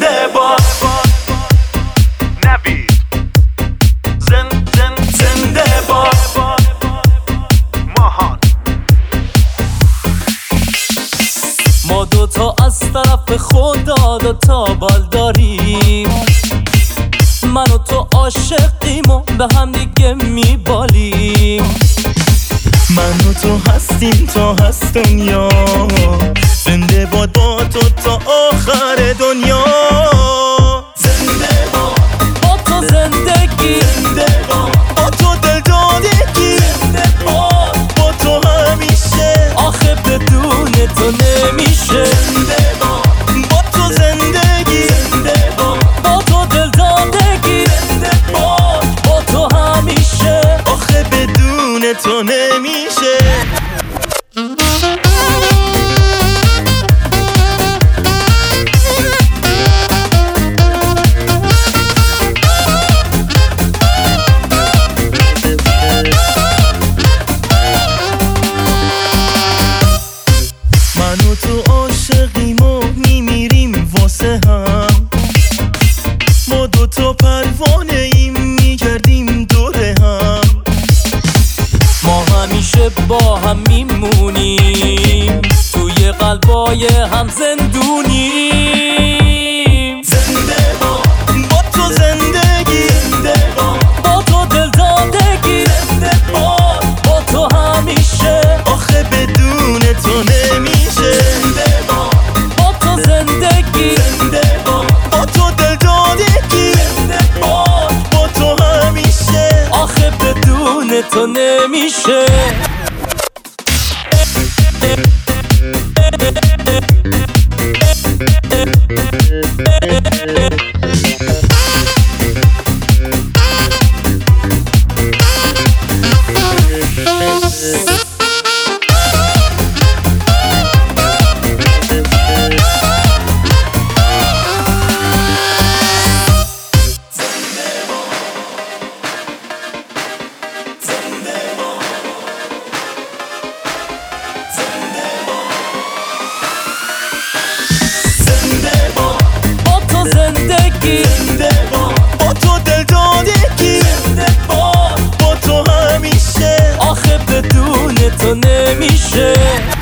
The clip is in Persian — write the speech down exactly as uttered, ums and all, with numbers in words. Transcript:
زنده باد نوید زن زن زنده باد ماهان. ما دوتا از طرف خدا دوتا بال داریم، من و تو عاشقیم و به هم دیگه میبالیم. من و تو هستیم تا هست دنیا، زنده باد با تو تا آخر دنیا. زنده باد با تو زندگی، زنده باد با تو دل دادگی، زنده باد با تو همیشه. آخه بدون تو نمیشه. زنده باد با تو زندگی، زنده باد با تو دل دادگی، زنده باد با تو همیشه. آخه بدون تو نمیشه. من و تو عاشقیم و میمیریم واسه هم، ما دوتا پروانه ایم میگردیم دوره هم. ما همیشه با هم میمونیم، توی قلبای هم زندونیم. زنده باد با تو زندگی، زنده باد با تو دل دادگی، زنده باد با تو همیشه. آخه بدون تو نمیشه. زنده باد با تو زندگی، زنده باد با تو دل دادگی، زنده باد با تو همیشه. آخه بدون تو نمیشه. با تو زندگی، زنده باد با تو دل دادگی، زنده باد با تو همیشه. آخه بدون تو نمیشه.